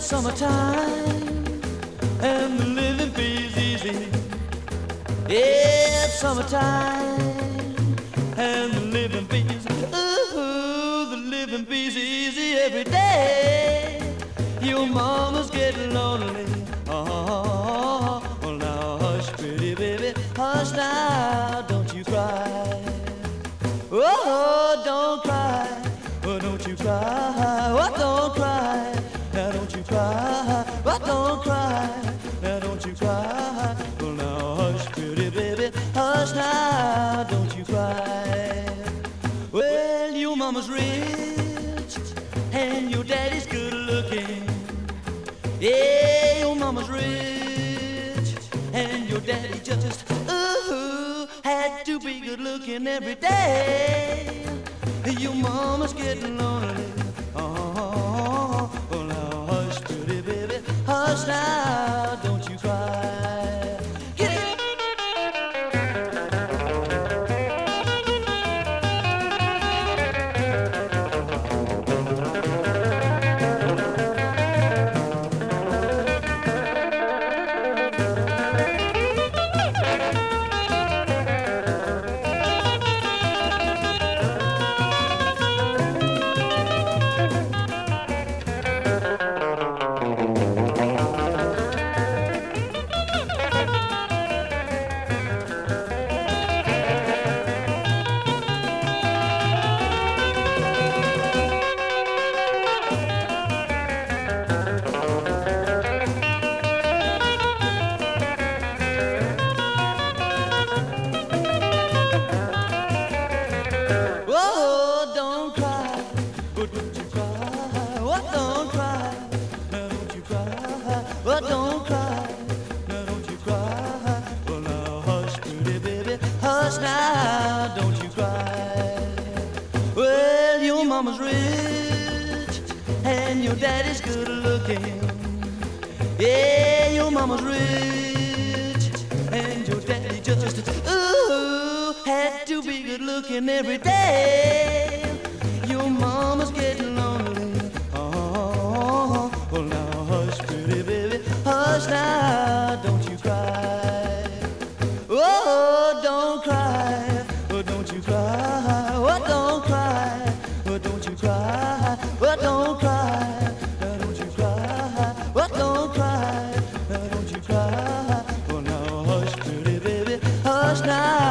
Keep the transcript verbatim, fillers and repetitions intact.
summertime and the living feels easy. It's summertime and the living feels, ooh, the living feels easy every day. Your mama's getting lonely. Oh, well now hush, pretty baby, hush now, don't you cry. Oh, don't cry, oh, don't you cry, oh, don't cry, now don't you cry, oh, don't cry, now don't you cry. Well now hush, pretty baby, hush now, don't you cry. Well, your mama's rich and your daddy's good looking. Yeah, your mama's rich and your daddy just, ooh, had to be good looking every day. Your mama's getting lonely. Oh, well now hush, pretty baby, hush now, don't you cry. Get it. Oh, don't cry, oh, don't you cry, oh, don't cry, now don't you cry, oh, don't cry, now don't you cry. Well now hush, pretty baby, hush now, don't you cry. Well, your mama's rich and your daddy's good looking. Yeah, your mama's rich and your daddy just, ooh, had to be good looking every day. Your mama's getting lonely. Oh, well now hush, pretty baby, hush now, don't you cry. Oh, don't cry, oh, don't you cry, oh, don't cry, oh, don't you cry, oh, don't cry, now don't you cry, oh, don't cry, now don't you cry. Well now hush, pretty baby, hush now.